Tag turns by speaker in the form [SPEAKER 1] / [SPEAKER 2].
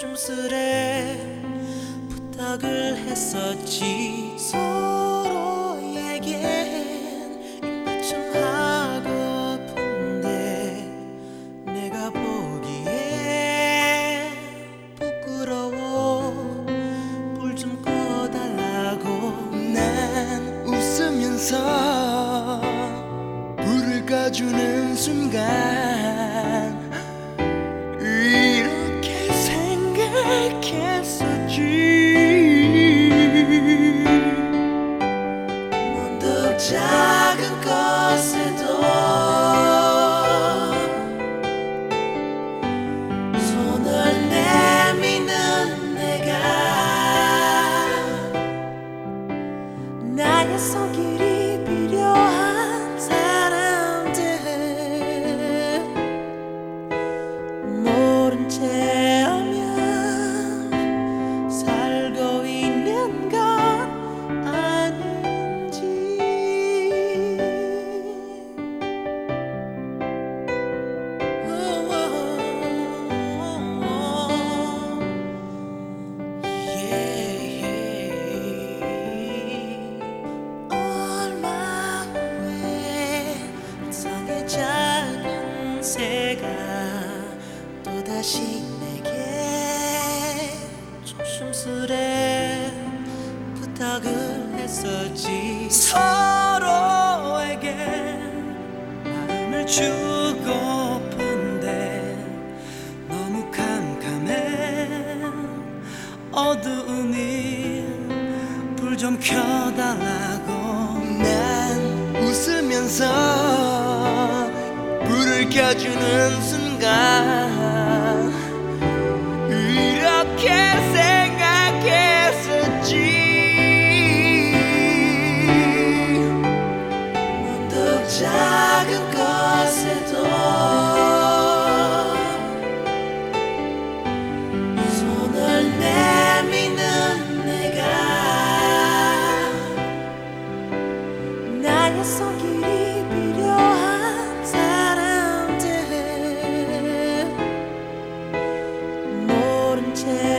[SPEAKER 1] 조심스레 부탁을 했었지. 서로에겐 입맞춤 하고픈데 내가 보기에 부끄러워. 불 좀 꺼달라고.
[SPEAKER 2] 난 웃으면서 불을 꺼주는 순간 이렇게 생각했었지.
[SPEAKER 1] 문득 작은 것에도 손을 내미는 내가 나의 손길이 필요한 사람들 모른 채 하면 살고 있는 건 아닌지. 얼마 후에 상의 작은 새가 또다시 내게 조심스레 부탁을 했었지. 서로에게 마음을 주고픈데 너무 캄캄해. 어두우니 불 좀 켜달라고.
[SPEAKER 2] 난 웃으면서 불을 켜주는 순간 이렇게 생각했었지.
[SPEAKER 1] 문득 작은 것에도 손을 내미는 내가 나의 손길이 필요한 사람들 모른 채